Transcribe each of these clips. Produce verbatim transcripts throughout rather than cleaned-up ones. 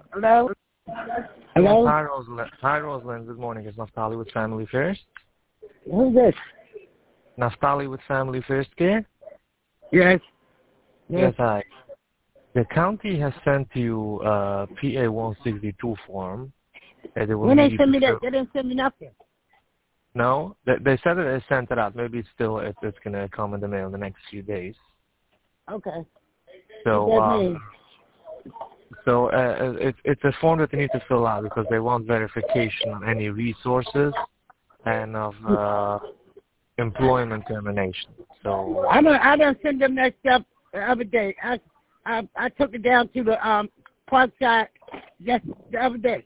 Hello? Yes, Hello? hi, Rosalind. Hi, Rosalind. Good morning. It's Naftali with Family First. Who's this? Naftali with Family First Care? Yes. Yes, hi. The county has sent you a P A one sixty-two form that they will When they need you send to me that, fill. they didn't send me nothing. No? They, they said that they sent it out. Maybe it's still, it, it's going to come in the mail in the next few days. Okay. So, What that um, mean? so uh, it, it's a form that they need to fill out because they want verification of any resources and of uh, employment termination. So, I don't, I don't send them that stuff the other day. I, I, I took it down to the um park side just the other day.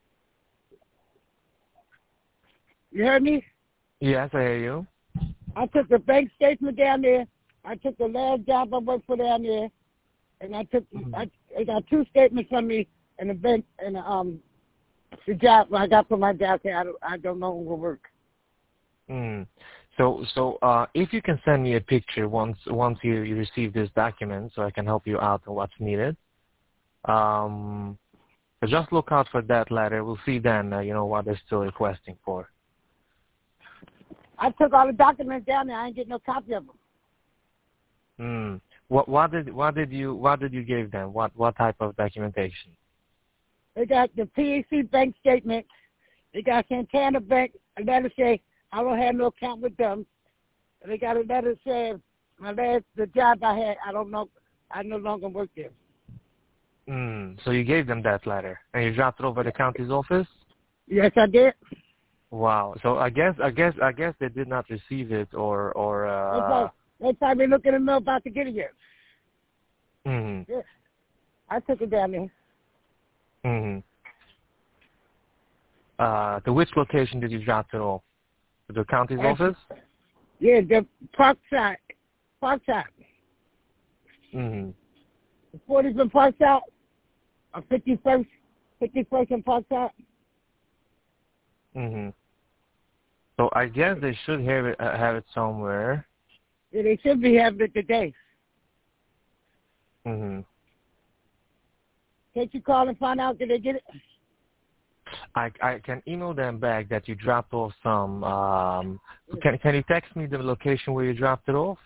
You heard me? yes, I hear you. I took the bank statement down there. I took the last job I worked for down there, and I took I, I got two statements from me and the bank and the, um the job I got for my job. I don't I don't know who will work. Mm. So, so uh, if you can send me a picture once once you, you receive this document, so I can help you out on what's needed. Um, so just look out for that letter. We'll see then, uh, you know, what they're still requesting for. I took all the documents down there. I ain't get no copy of them. Mm. What what did what did you what did you give them? What what type of documentation? They got the P A C bank statement. They got Santana Bank. A letter say I don't have no account with them. And they got a letter saying my last the job I had. I don't know. I no longer work there. Mm. So you gave them that letter and you dropped it over the county's office? Yes, I did. Wow. So I guess I guess I guess they did not receive it or or They uh. probably, they probably looking at me about to get it yet. Mm. Yeah. I took it down there. Mm. Uh, to which location did you drop it off? To the county's That's, office? yeah, the Parkside. Parkside. Mm-hmm. The forties in Parkside. Or fifty-first. fifty-first in Parkside. Mm-hmm. So I guess they should have it uh, have it somewhere. Yeah, they should be having it today. Mm-hmm. Can't you call and find out did they get it? I I can email them back that you dropped off some. Um, can can you text me the location where you dropped it off?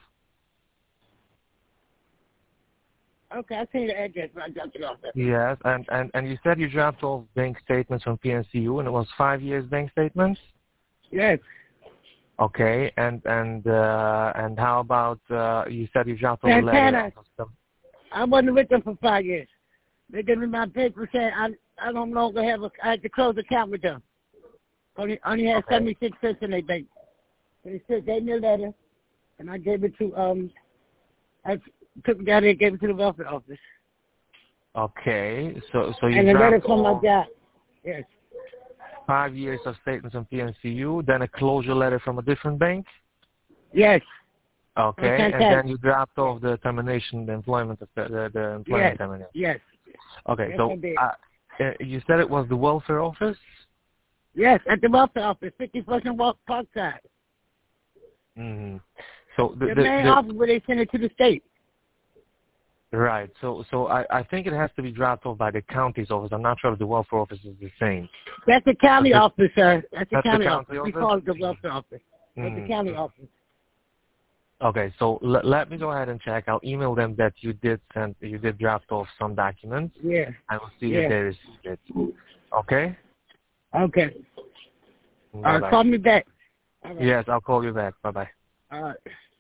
Okay, I see the address. I dropped it off there. Yes, and, and, and you said you dropped off bank statements from P N C U, and it was five years bank statements. Yes. Okay, and and uh, and how about uh, you said you dropped off a letter? Santana. I wasn't with them for five years. They gave me my paper saying I I no longer have a I had to close the account with them. Only only had Okay. seventy six cents in their bank. They said gave me a letter and I gave it to um I took it down there and gave it to the welfare office. Okay, so so you And a letter dropped from my off job. Yes. five years of statements from P N C U, then a closure letter from a different bank. Yes. Okay, and Santana. then you dropped off the termination, the employment of the the, the employment Yes. termination. Yes. Okay, Yes, so I did. uh, uh, you said it was the welfare office. Yes, at the welfare office, fifty first and Walk Parkside. Mm-hmm. So the, The the, main the office where they send it to the state. right. So so I, I think it has to be dropped off by the county's office. I'm not sure if the welfare office is the same. That's the county That's office, sir. That's the that's the county county office. We office. call it the welfare office. That's the Mm-hmm. county office. Okay, so l- let me go ahead and check. I'll email them that you did send, you did draft off some documents. Yeah. I will see if Yeah. they received it. Okay? Okay. All Bye right, bye. call me back. All right. Yes, I'll call you back. Bye bye. All right.